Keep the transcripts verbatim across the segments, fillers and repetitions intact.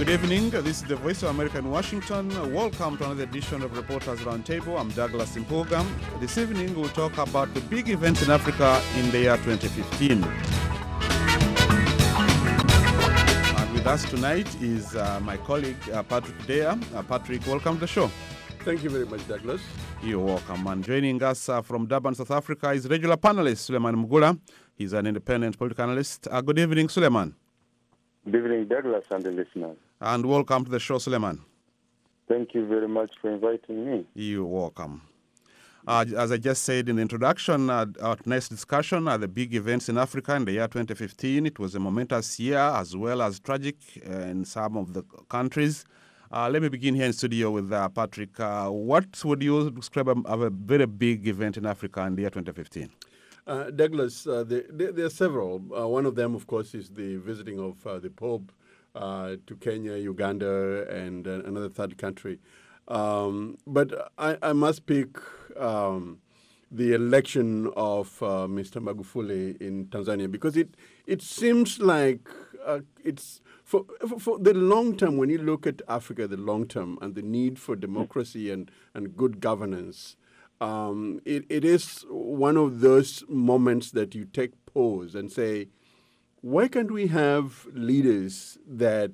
Good evening. This is the Voice of America in Washington. Welcome to another edition of Reporters Roundtable. I'm Douglas Impogam. This evening we'll talk about the big events in Africa in the year twenty fifteen. And with us tonight is uh, my colleague uh, Patrick Dea. Uh, Patrick, welcome to the show. Thank you very much, Douglas. You're welcome. And joining us uh, from Durban, South Africa is regular panelist Suleiman Mugula. He's an independent political analyst. Uh, good evening, Suleiman. Good evening, Douglas and the listeners. And welcome to the show, Suleiman. Thank you very much for inviting me. You're welcome. Uh, as I just said in the introduction, uh, our next discussion are the big events in Africa in the year twenty fifteen. It was a momentous year as well as tragic uh, in some of the countries. Uh, let me begin here in studio with uh, Patrick. Uh, what would you describe as a very big event in Africa in the year twenty fifteen? Uh, Douglas, uh, there, there, there are several. Uh, one of them, of course, is the visiting of uh, the Pope uh, to Kenya, Uganda, and uh, another third country. Um, but I, I must pick um, the election of uh, Mister Magufuli in Tanzania because it it seems like uh, it's for, for for the long term. When you look at Africa, the long term and the need for democracy and, and good governance. Um, it, it is one of those moments that you take pause and say, why can't we have leaders that,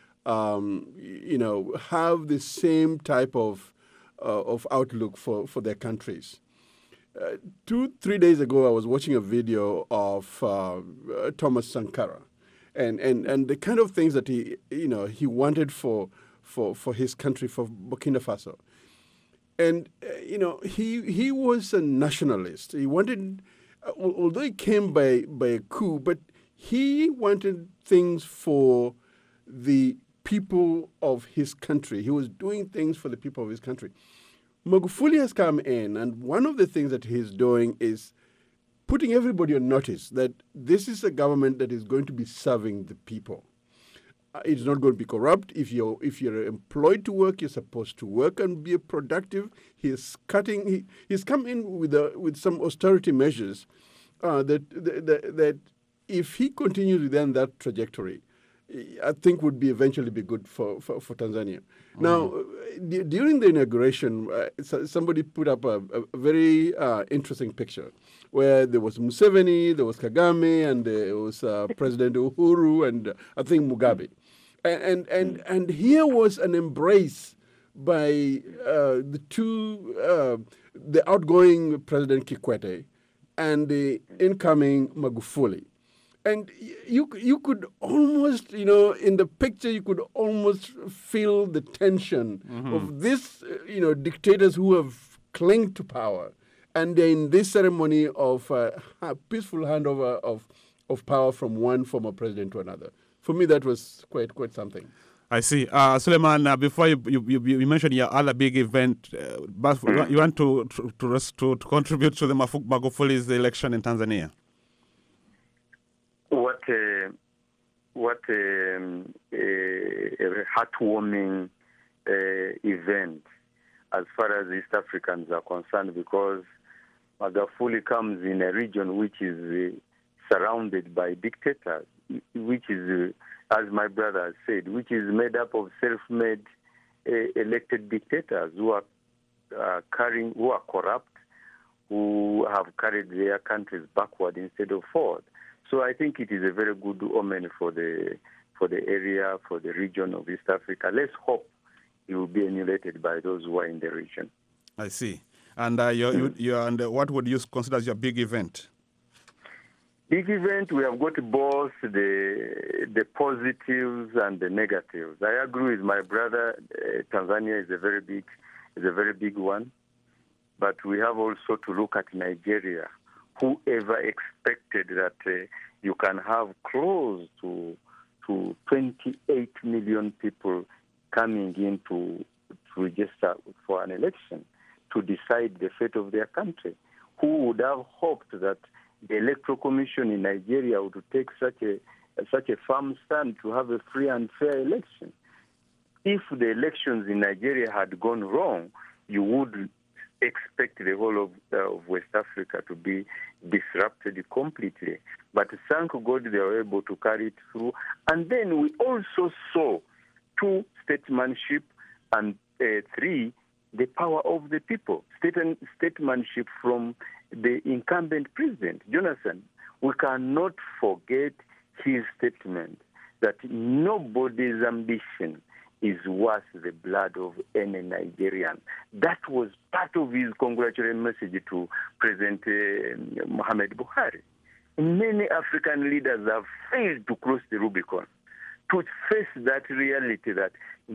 um, you know, have the same type of uh, of outlook for, for their countries? Uh, two, three days ago, I was watching a video of uh, uh, Thomas Sankara and, and, and the kind of things that he, you know, he wanted for, for, for his country, for Burkina Faso. And, uh, you know, he he was a nationalist. He wanted, uh, although he came by, by a coup, but he wanted things for the people of his country. He was doing things for the people of his country. Magufuli has come in, and one of the things that he's doing is putting everybody on notice that this is a government that is going to be serving the people. It's not going to be corrupt. If you're if you're employed to work, you're supposed to work and be productive. He's cutting. He, he's come in with a, with some austerity measures uh, that, that that if he continues within that trajectory, I think would be eventually be good for for, for Tanzania. Mm-hmm. Now, d- during the inauguration, uh, somebody put up a, a very uh, interesting picture where there was Museveni, there was Kagame, and there was uh, President Uhuru, and uh, I think Mugabe. And and and here was an embrace by uh, the two, uh, the outgoing President Kikwete and the incoming Magufuli. And you you could almost, you know, in the picture, you could almost feel the tension mm-hmm. of this, you know, dictators who have clung to power. And they're in this ceremony of uh, peaceful handover of, of power from one former president to another. For me, that was quite quite something. I see. Uh, Suleiman, uh, before you, you, you, you mentioned your other big event, uh, but you want to to, to to to contribute to the Magufuli's election in Tanzania? What a, what a, um, a, a heartwarming uh, event as far as East Africans are concerned, because Magufuli comes in a region which is uh, surrounded by dictators, which is, uh, as my brother has said, which is made up of self-made uh, elected dictators who are uh, carrying, who are corrupt, who have carried their countries backward instead of forward. So I think it is a very good omen for the for the area, for the region of East Africa. Let's hope he will be emulated by those who are in the region. I see. And uh, you're, you, you're, and uh, what would you consider as your big event? Big event, we have got both the the positives and the negatives. I agree with my brother. Uh, Tanzania is a very big is a very big one, but we have also to look at Nigeria. Whoever expected that uh, you can have close to to twenty-eight million people coming in to, to register for an election to decide the fate of their country? Who would have hoped that the Electoral Commission in Nigeria would take such a such a firm stand to have a free and fair election? If the elections in Nigeria had gone wrong, you would expect the whole of, uh, of West Africa to be disrupted completely. But thank God they were able to carry it through. And then we also saw two, statesmanship, and uh, three, the power of the people. State and statesmanship from the incumbent president, Jonathan. We cannot forget his statement that nobody's ambition is worth the blood of any Nigerian. That was part of his congratulatory message to President uh, Mohamed Buhari. Many African leaders have failed to cross the Rubicon, to face that reality that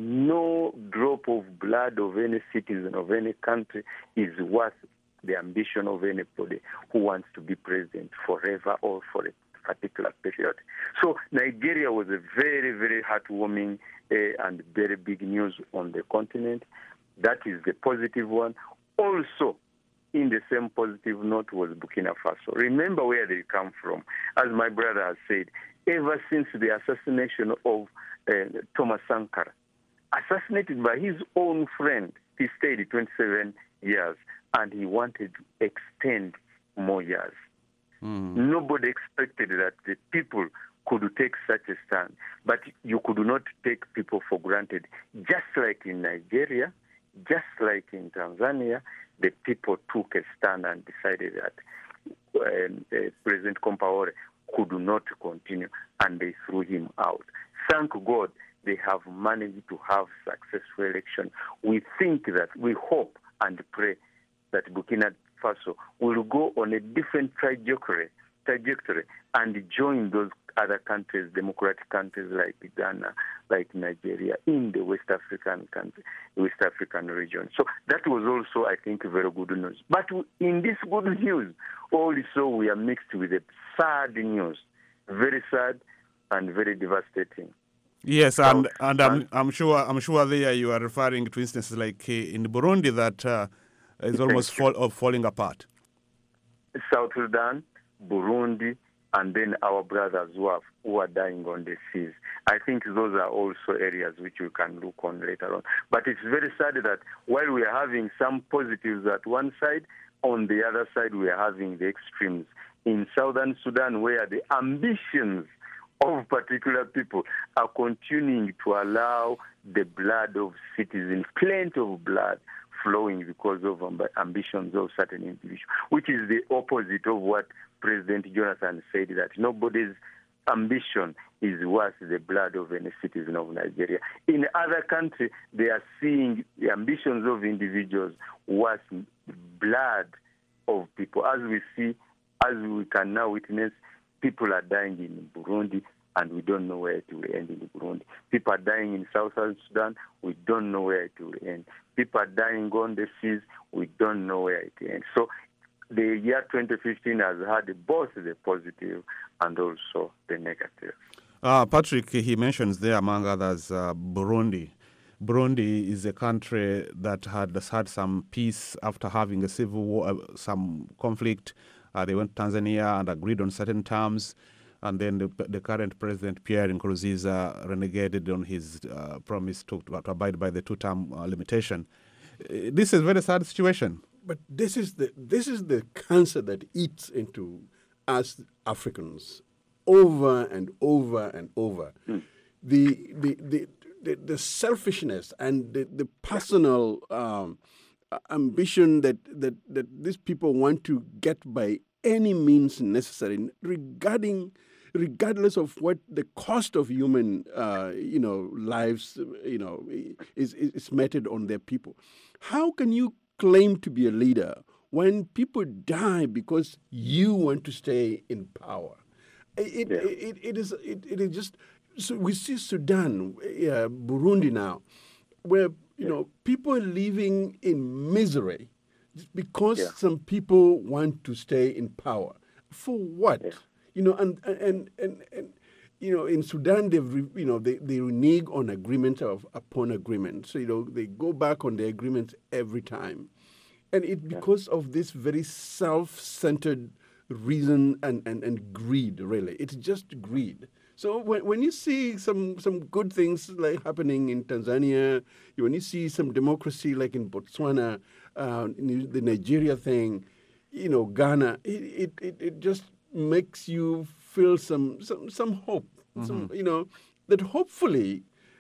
no drop of blood of any citizen of any country is worth the ambition of anybody who wants to be president forever or for a particular period. So Nigeria was a very, very heartwarming uh, and very big news on the continent. That is the positive one. Also, in the same positive note was Burkina Faso. Remember where they come from. As my brother has said, ever since the assassination of uh, Thomas Sankara, assassinated by his own friend, he stayed twenty-seven years, and he wanted to extend more years. Mm. Nobody expected that the people could take such a stand, but you could not take people for granted. Just like in Nigeria, just like in Tanzania, the people took a stand and decided that um, uh, President Compaore could not continue, and they threw him out. Thank God they have managed to have successful election. We think that, we hope and pray that Burkina Faso will go on a different trajectory, trajectory and join those other countries, democratic countries like Ghana, like Nigeria, in the West African country, West African region. So that was also, I think, very good news. But in this good news, also we are mixed with a sad news, very sad and very devastating. Yes, and and I'm I'm sure I'm sure there you are referring to instances like uh, in Burundi that uh, is almost fall, uh, falling apart. South Sudan, Burundi, and then our brothers who are, who are dying on the seas. I think those are also areas which we can look on later on. But it's very sad that while we are having some positives at one side, on the other side we are having the extremes. In Southern Sudan, where the ambitions of particular people are continuing to allow the blood of citizens, plenty of blood, flowing because of ambitions of certain individuals, which is the opposite of what President Jonathan said, that nobody's ambition is worth the blood of any citizen of Nigeria. In other countries, they are seeing the ambitions of individuals worth blood of people. As we see, as we can now witness, people are dying in Burundi, and we don't know where it will end in Burundi. People are dying in Southern Sudan, we don't know where it will end. People are dying on the seas, we don't know where it ends. So the year twenty fifteen has had both the positive and also the negative. Uh, Patrick, he mentions there, among others, uh, Burundi. Burundi is a country that had had some peace after having a civil war, uh, some conflict. Uh, they went to Tanzania and agreed on certain terms. And then the, the current president, Pierre Nkurunziza, renegated on his uh, promise to, to abide by the two-term uh, limitation. Uh, this is a very sad situation. But this is the this is the cancer that eats into us Africans over and over and over. Mm. The, the, the, the, the selfishness and the, the personal um, ambition that, that, that these people want to get by any means necessary, regarding, regardless of what the cost of human, uh, you know, lives, you know, is, is meted on their people. How can you claim to be a leader when people die because you want to stay in power? It, yeah. it, it, it is it, it is just, so we see Sudan, uh, Burundi now, where, you yeah. know, people are living in misery because yeah. some people want to stay in power. For what? Yeah. You know, and, and, and, and, you know, in Sudan, they've, you know, they, they renege on agreement of, upon agreement. So, you know, they go back on the agreement every time. And it's because yeah. of this very self-centered reason and, and, and greed, really. It's just greed. So when, when you see some, some good things like happening in Tanzania, when you see some democracy like in Botswana, uh, in the Nigeria thing, you know, Ghana, it, it, it just makes you feel some some, some hope, mm-hmm. some, you know, that hopefully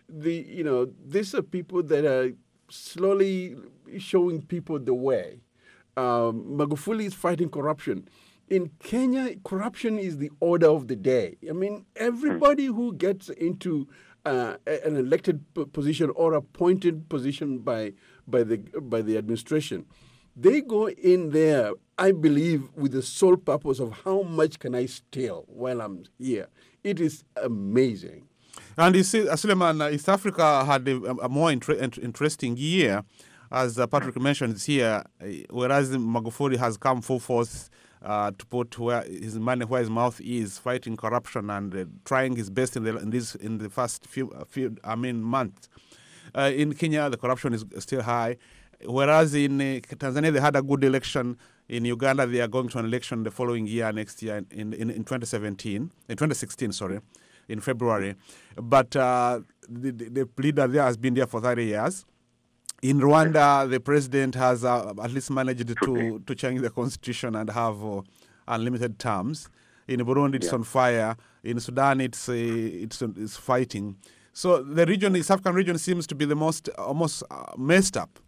the you know these are people that are slowly showing people the way. Um, Magufuli is fighting corruption. In Kenya, corruption is the order of the day. I mean, everybody who gets into uh, an elected position or appointed position by by the by the administration, they go in there, I believe, with the sole purpose of how much can I steal while I'm here. It is amazing. And you see, Suleiman, East Africa had a, a more inter- interesting year, as uh, Patrick mentioned here, whereas Magufuli has come full force uh, to put where his money where his mouth is, fighting corruption and uh, trying his best in the in this in the first few, few I mean months. Uh, in Kenya, the corruption is still high, whereas in uh, Tanzania they had a good election. In Uganda, they are going to an election the following year, next year in in, in twenty seventeen, in twenty sixteen, sorry, in February. But uh, the, the leader there has been there for thirty years. In Rwanda, the president has uh, at least managed to, to change the constitution and have uh, unlimited terms. In Burundi, it's yeah. on fire. In Sudan, it's uh, it's it's fighting. So the region, the East African region, seems to be the most almost uh, messed up.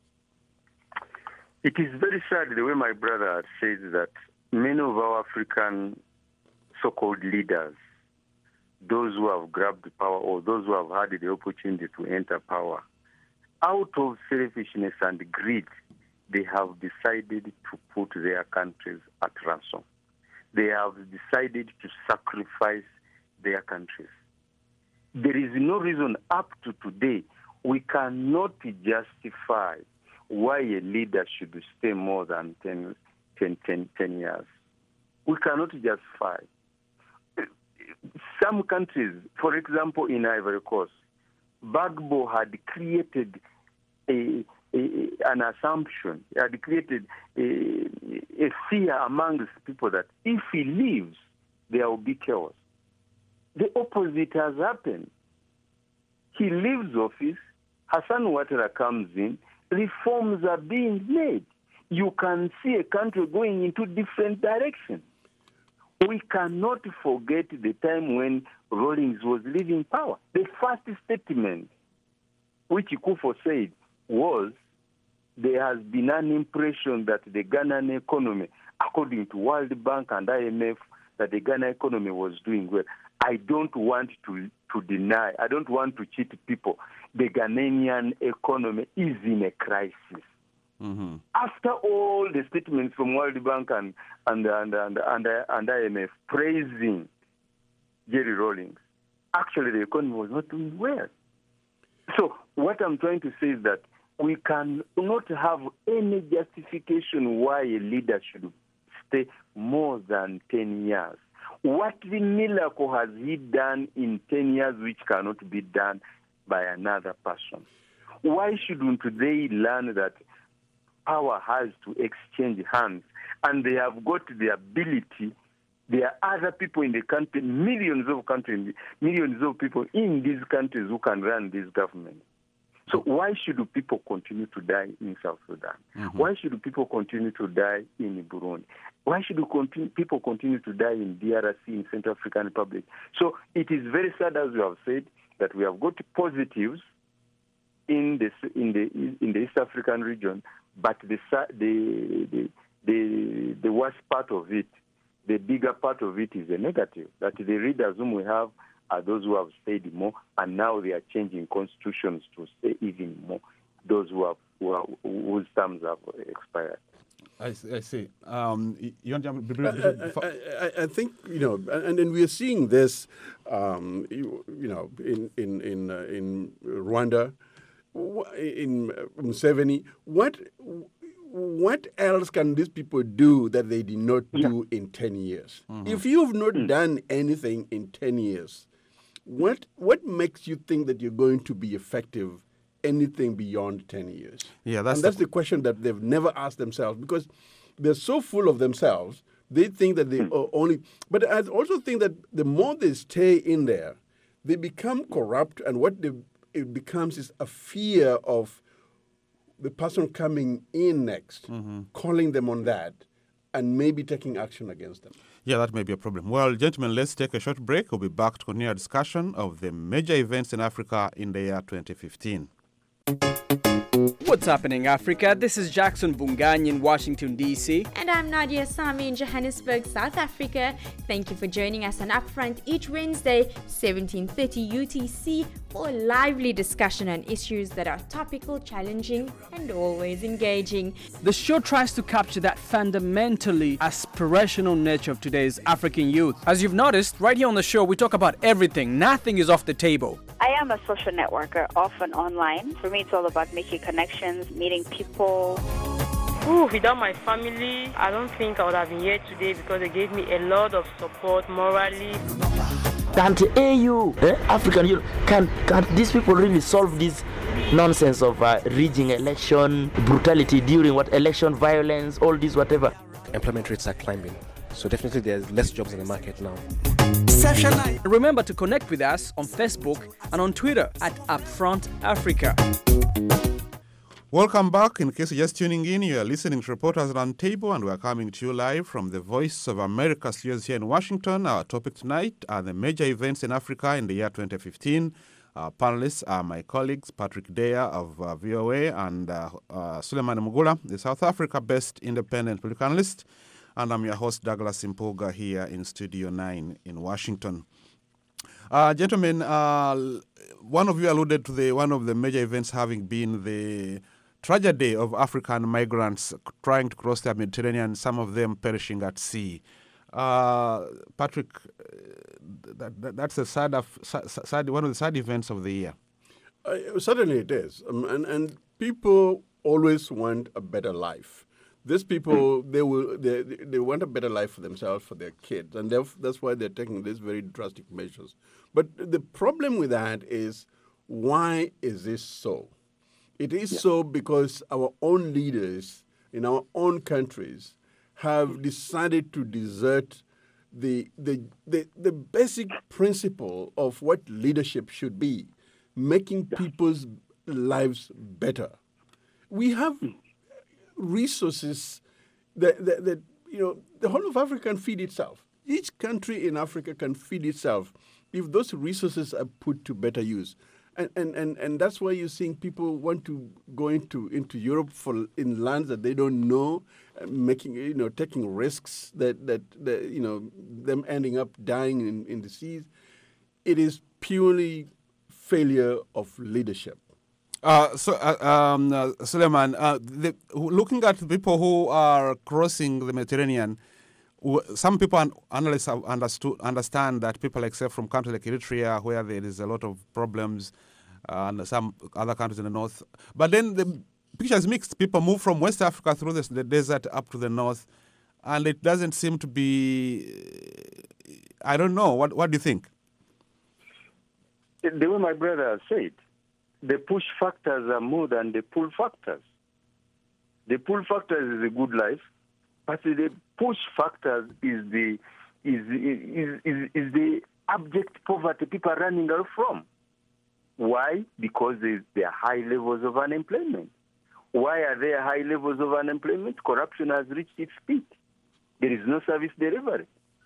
It is very sad the way my brother says that many of our African so-called leaders, those who have grabbed the power or those who have had the opportunity to enter power, out of selfishness and greed, they have decided to put their countries at ransom. They have decided to sacrifice their countries. There is no reason up to today we cannot justify why a leader should stay more than ten, ten, ten, ten years. We cannot justify. Some countries, for example, in Ivory Coast, Gbagbo had created a, a, an assumption, had created a, a fear amongst people that if he leaves, there will be chaos. The opposite has happened. He leaves office, Hassan Ouattara comes in, reforms are being made. You can see a country going into different directions. We cannot forget the time when Rawlings was leaving power. The first statement which Kufuor said was, there has been an impression that the Ghanaian economy, according to World Bank and I M F, that the Ghana economy was doing well. I don't want to, to deny, I don't want to cheat people. The Ghanaian economy is in a crisis. Mm-hmm. After all the statements from World Bank and, and, and, and, and, and I M F praising Jerry Rawlings, actually the economy was not doing well. So what I'm trying to say is that we cannot have any justification why a leader should stay more than ten years. What the miracle has he done in ten years which cannot be done by another person? Why shouldn't they learn that power has to exchange hands, and they have got the ability? There are other people in the country, millions of countries, millions of people in these countries who can run this government. So why should people continue to die in South Sudan? Mm-hmm. Why should people continue to die in Burundi? Why should continue, people continue to die in D R C, in Central African Republic? So it is very sad, as you have said, that we have got positives in the in the in the East African region, but the the the the, the worst part of it, the bigger part of it, is the negative. That the readers whom we have are those who have stayed more, and now they are changing constitutions to stay even more. Those who have who are, whose terms have expired. I, I see. Um, you want to I, I, I think you know, and then we are seeing this, um, you, you know, in in in uh, in Rwanda, in Museveni. What what else can these people do that they did not do yeah. in ten years? Mm-hmm. If you've not mm-hmm. done anything in ten years, what what makes you think that you're going to be effective anything beyond ten years? Yeah, that's and that's the, the question that they've never asked themselves, because they're so full of themselves. They think that they are only... But I also think that the more they stay in there, they become corrupt, and what they, it becomes is a fear of the person coming in next, mm-hmm. calling them on that, and maybe taking action against them. Yeah, that may be a problem. Well, gentlemen, let's take a short break. We'll be back to continue our discussion of the major events in Africa in the year twenty fifteen. What's happening, Africa? This is Jackson Bungani in Washington, D C. And I'm Nadia Sami in Johannesburg, South Africa. Thank you for joining us on Upfront each Wednesday, seventeen thirty U T C, for a lively discussion on issues that are topical, challenging, and always engaging. The show tries to capture that fundamentally aspirational nature of today's African youth. As you've noticed, right here on the show, we talk about everything. Nothing is off the table. I am a social networker, often online. For me, it's all about making connections, meeting people. Ooh, without my family, I don't think I would have been here today because they gave me a lot of support morally. Can't A U, eh, African Union, can, can these people really solve this nonsense of uh, rigging election, brutality during what election, violence, all this, whatever? Employment rates are climbing, so definitely there's less jobs in the market now. Remember to connect with us on Facebook and on Twitter at Upfront Africa. Welcome back. In case you're just tuning in, you are listening to Reporters Roundtable, and we are coming to you live from the Voice of America studios here in Washington. Our topic tonight are the major events in Africa in the year twenty fifteen. Our panelists are my colleagues, Patrick Deya of uh, V O A and uh, uh, Suleiman Mugula, the South Africa-based independent political analyst. And I'm your host, Douglas Impuga, here in Studio nine in Washington. Uh, gentlemen, uh, one of you alluded to the one of the major events having been the tragedy of African migrants trying to cross the Mediterranean, some of them perishing at sea. Uh, Patrick, that, that, that's a sad, of, sad, one of the sad events of the year. Uh, certainly it is. Um, and, and people always want a better life. These people, they will they, they want a better life for themselves, for their kids, and that's why they're taking these very drastic measures. But the problem with that is, why is this so? It is yeah. so because our own leaders in our own countries have decided to desert the the the, the basic principle of what leadership should be, making people's lives better. We have resources that, that, that, you know, the whole of Africa can feed itself. Each country in Africa can feed itself if those resources are put to better use. And and, and, and that's why you're seeing people want to go into, into Europe for in lands that they don't know, uh, making, you know, taking risks that, that, that, you know, them ending up dying in, in the seas. It is purely failure of leadership. Uh, so, uh, um, uh, Suleiman, uh, the, looking at the people who are crossing the Mediterranean, w- some people, an- analysts have understood, understand that people except from countries like Eritrea, where there is a lot of problems, uh, and some other countries in the north. But then the picture is mixed. People move from West Africa through this, the desert up to the north, and it doesn't seem to be, I don't know, what, what do you think? The way my brother said, the push factors are more than the pull factors. The pull factors is a good life, but the push factors is the is is is, is the abject poverty people are running away from. Why? Because there are high levels of unemployment. Why are there high levels of unemployment? Corruption has reached its peak. There is no service delivery.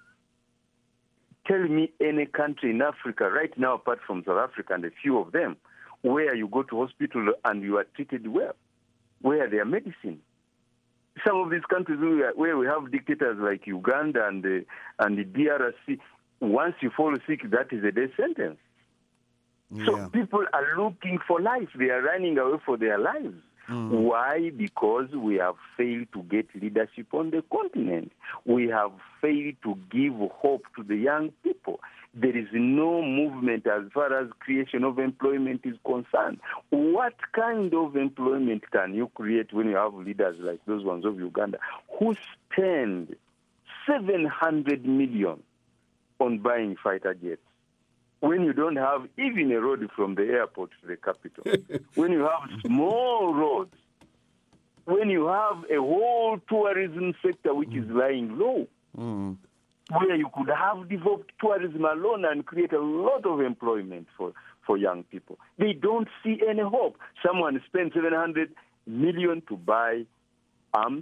Tell me any country in Africa right now, apart from South Africa and a few of them, where you go to hospital and you are treated well, where there are medicine. Some of these countries where we have dictators like Uganda and the, and the D R C, once you fall sick, that is a death sentence. Yeah. So people are looking for life. They are running away for their lives. Mm. Why? Because we have failed to get leadership on the continent. We have failed to give hope to the young people. There is no movement as far as creation of employment is concerned. What kind of employment can you create when you have leaders like those ones of Uganda who spend seven hundred million on buying fighter jets when you don't have even a road from the airport to the capital, when you have small roads, when you have a whole tourism sector which is lying low? Mm. Where you could have developed tourism alone and create a lot of employment for, for young people. They don't see any hope. Someone spent seven hundred million to buy arms.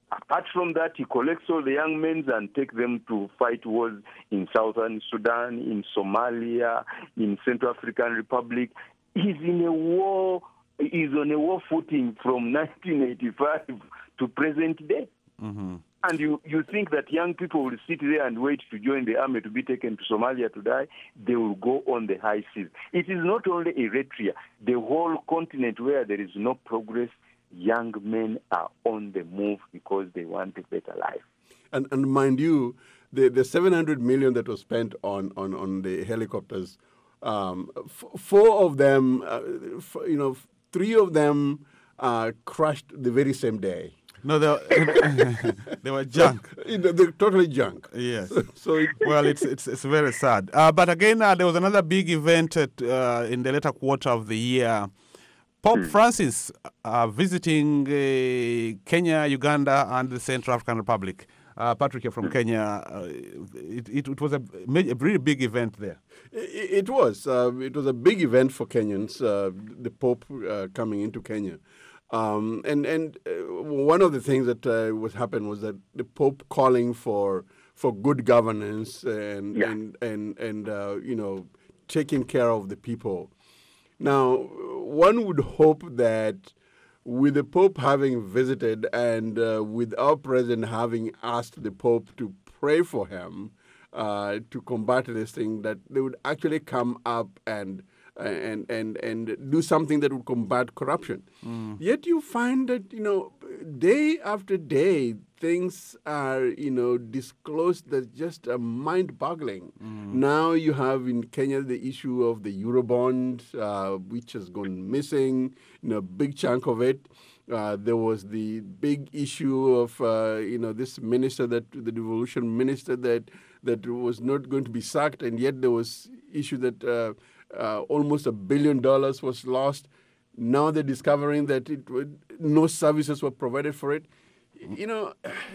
Apart from that, he collects all the young men and takes them to fight wars in Southern Sudan, in Somalia, in Central African Republic. He's in a war, he's on a war footing from nineteen eighty-five to present day. Mm-hmm. And you, you think that young people will sit there and wait to join the army to be taken to Somalia to die? They will go on the high seas. It is not only Eritrea, the whole continent where there is no progress, young men are on the move because they want a better life. And, and mind you, the, the seven hundred million that was spent on, on, on the helicopters, um, f- four of them, uh, f- you know, three of them uh, crashed the very same day. No, they were, they were junk. They're totally junk. Yes. So it, well, it's it's it's very sad. Uh, but again, uh, there was another big event at, uh, in the later quarter of the year. Pope Francis uh, visiting uh, Kenya, Uganda, and the Central African Republic. Uh, Patrick, you're from Kenya. Uh, it, it, it was a, a really big event there. It, it was. Uh, it was a big event for Kenyans, uh, the Pope uh, coming into Kenya. Um, and and uh, one of the things that uh, was happened was that the Pope calling for for good governance and yeah. and and, and uh, you know, taking care of the people. Now, one would hope that with the Pope having visited and uh, with our president having asked the Pope to pray for him uh, to combat this thing, that they would actually come up and and and and do something that would combat corruption. Mm. Yet you find that, you know, day after day, things are, you know, disclosed that just are mind-boggling. Mm. Now you have in Kenya the issue of the Eurobond, uh, which has gone missing, you know, a big chunk of it. Uh, there was the big issue of, uh, you know, this minister, that the devolution minister that that was not going to be sacked, and yet there was issue that uh, uh, almost a billion dollars was lost. Now they're discovering that it would, no services were provided for it. You know,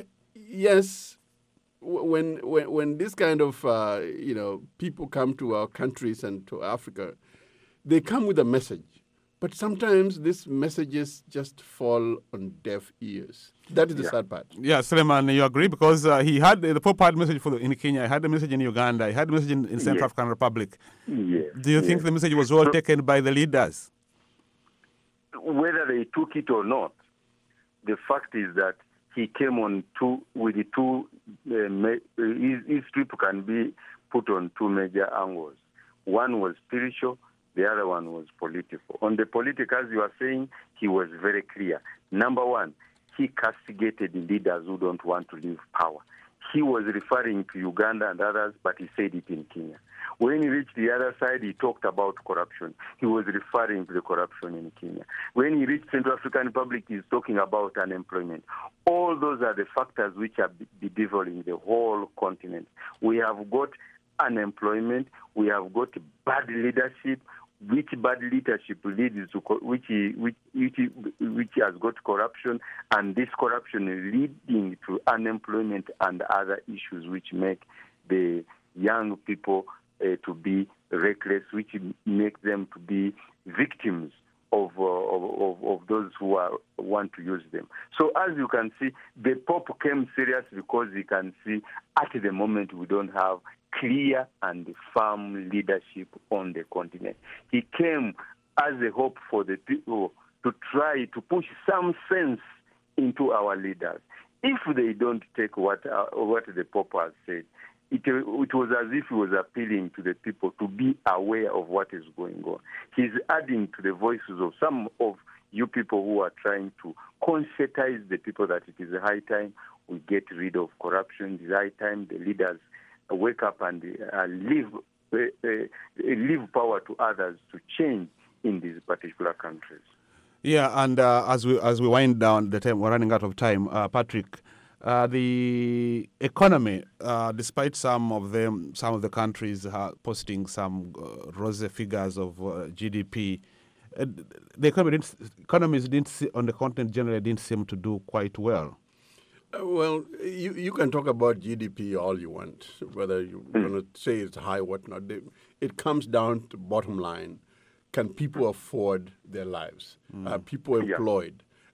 yes, when when when this kind of uh, you know, people come to our countries and to Africa, they come with a message. But sometimes these messages just fall on deaf ears. That is the yeah. sad part. Yeah, Suleiman, you agree? Because uh, he had the Pope had a message for the, in Kenya, he had a message in Uganda, he had a message in, in Central yes. African Republic. Yes. Do you yes. think the message was well taken by the leaders? Whether they took it or not, the fact is that he came on two with the two. Uh, ma- his, his trip can be put on two major angles. One was spiritual. The other one was political. On the political, as you are saying, he was very clear. Number one, he castigated the leaders who don't want to leave power. He was referring to Uganda and others, but he said it in Kenya. When he reached the other side, he talked about corruption. He was referring to the corruption in Kenya. When he reached Central African Republic, he's talking about unemployment. All those are the factors which are bedeviling the whole continent. We have got unemployment. We have got bad leadership. Which bad leadership leads to which which which which has got corruption, and this corruption leading to unemployment and other issues which make the young people uh, to be reckless, which make them to be victims of, uh, of, of of those who are, want to use them. So as you can see, the Pope came serious because he can see at the moment we don't have clear and firm leadership on the continent. He came as a hope for the people to try to push some sense into our leaders. If they don't take what uh, what the Pope has said, it, it was as if he was appealing to the people to be aware of what is going on. He's adding to the voices of some of you people who are trying to conscientize the people that it is high time we get rid of corruption. It is high time the leaders wake up and uh, leave, uh, uh, leave power to others to change in these particular countries. Yeah, and uh, as we as we wind down the time, we're running out of time. Uh, Patrick, uh, the economy, uh, despite some of them, some of the countries are posting some uh, rosy figures of uh, G D P, uh, the economy didn't, economies didn't see, on the continent generally didn't seem to do quite well. Uh, well, you, you can talk about G D P all you want, whether you want to say it's high or whatnot. It comes down to bottom line. Can people afford their lives? Mm. Are people employed?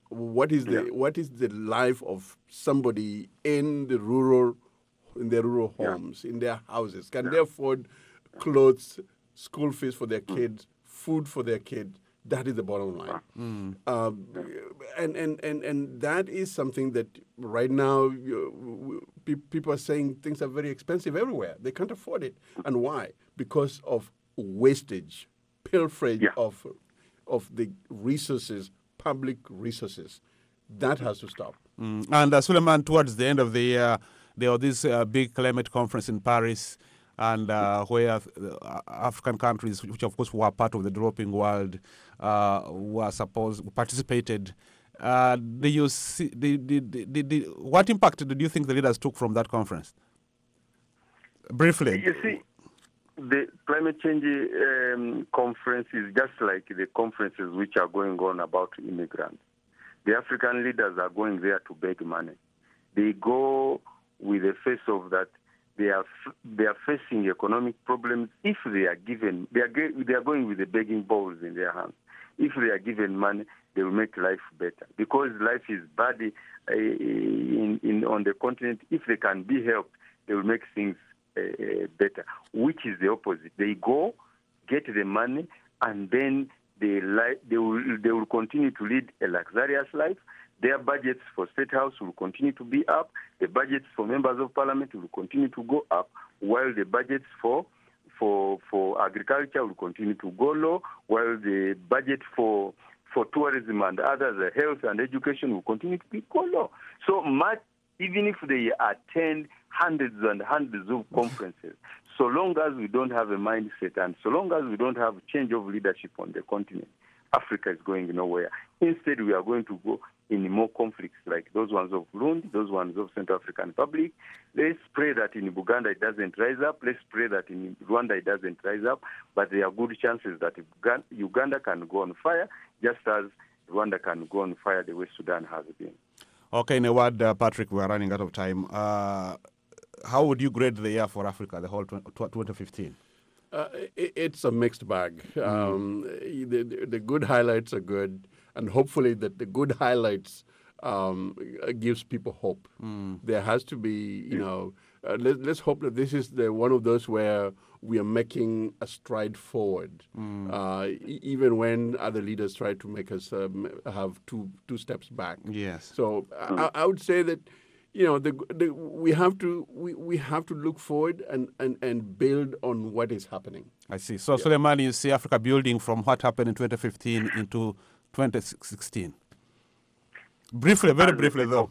what is the Yeah. what is the life of somebody in the rural in their rural Yeah. homes, in their houses? Can Yeah. they afford clothes, school fees for their kids, food for their kids? That is the bottom line. Um, and, and, and, and that is something that right now you, pe- people are saying things are very expensive everywhere. They can't afford it. And why? Because of wastage, pilferage Yeah. of, of the resources, public resources. That has to stop. Mm. And uh, Suleiman, towards the end of the year, there was this uh, big climate conference in Paris, and uh, where uh, African countries, which of course were part of the developing world, uh, were supposed participated. Uh, do you see? The, the, the, the, what impact did you think the leaders took from that conference? Briefly. You see, the climate change um, conference is just like the conferences which are going on about immigrants. The African leaders are going there to beg money. They go with the face of that they are f- they are facing economic problems. If they are given, they are ge- they are going with the begging bowls in their hands. If they are given money, they will make life better. Because life is bad uh, in, in on the continent. If they can be helped, they will make things uh, better. Which is the opposite. They go, get the money, and then they li- they will they will continue to lead a luxurious life. Their budgets for State House will continue to be up. The budgets for members of parliament will continue to go up, while the budgets for for for agriculture will continue to go low, while the budget for for tourism and others, uh, health and education will continue to be go low. So much, even if they attend hundreds and hundreds of conferences, so long as we don't have a mindset and so long as we don't have change of leadership on the continent, Africa is going nowhere. Instead, we are going to go in more conflicts like those ones of Burundi, those ones of Central African Republic. Let's pray that in Uganda it doesn't rise up. Let's pray that in Rwanda it doesn't rise up. But there are good chances that Uganda can go on fire, just as Rwanda can go on fire the way Sudan has been. Okay, in a word, uh, Patrick, we are running out of time. Uh, how would you grade the year for Africa, the whole twenty fifteen? Uh, it, it's a mixed bag. Um, the, the, the good highlights are good, and hopefully that the good highlights um, gives people hope. Mm. There has to be, you know, uh, let, let's hope that this is the one of those where we are making a stride forward, mm. uh, e- even when other leaders try to make us um, have two two steps back. Yes. So I, I would say that, you know, the, the, we have to we, we have to look forward and, and, and build on what is happening. I see. So, yeah. Suleiman, you see Africa building from what happened in twenty fifteen into twenty sixteen. Briefly, very and briefly, though.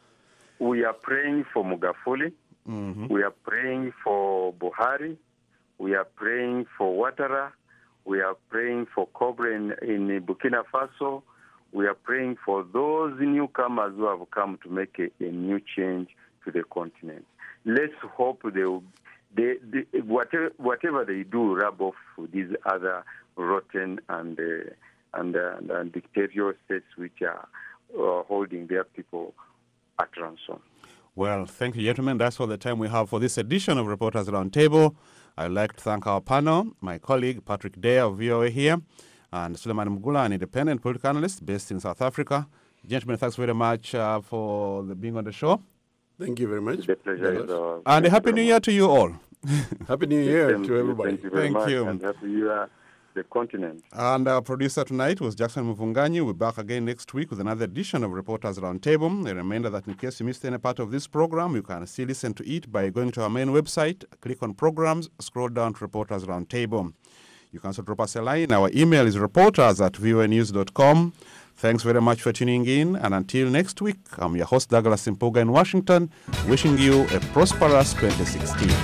We are praying for Magufuli. Mm-hmm. We are praying for Buhari. We are praying for Ouattara. We are praying for Cobra in, in Burkina Faso. We are praying for those newcomers who have come to make a, a new change to the continent. Let's hope they will, they, they, whatever, whatever they do, rub off these other rotten and, uh, and, uh, and, and dictatorial states which are uh, holding their people at ransom. Well, thank you, gentlemen. That's all the time we have for this edition of Reporters Roundtable. I'd like to thank our panel, my colleague Patrick Day of V O A here, and Suleiman Mgula, an independent political analyst based in South Africa. Gentlemen, thanks very much uh, for the being on the show. Thank you very much. The pleasure is ours. And a Happy New Year to you all. Happy New Year to everybody. Thank you very Thank much. you. And Happy New Year, the continent. And our producer tonight was Jackson Mvunganyi. We'll be back again next week with another edition of Reporters Roundtable. A reminder that in case you missed any part of this program, you can still listen to it by going to our main website, click on Programs, scroll down to Reporters Roundtable. You can also drop us a line. Our email is reporters at v o a news dot com. Thanks very much for tuning in. And until next week, I'm your host, Douglas Impuga in Washington, wishing you a prosperous twenty sixteen.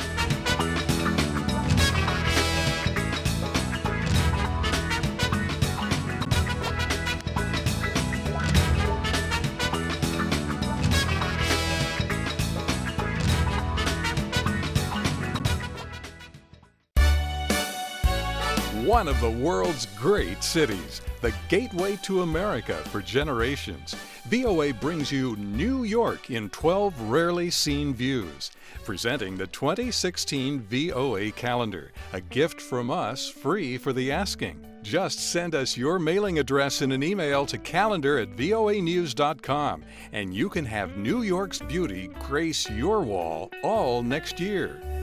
One of the world's great cities, the gateway to America for generations. V O A brings you New York in twelve rarely seen views, presenting the twenty sixteen V O A calendar, a gift from us free for the asking. Just send us your mailing address in an email to calendar at voa news dot com, and you can have New York's beauty grace your wall all next year.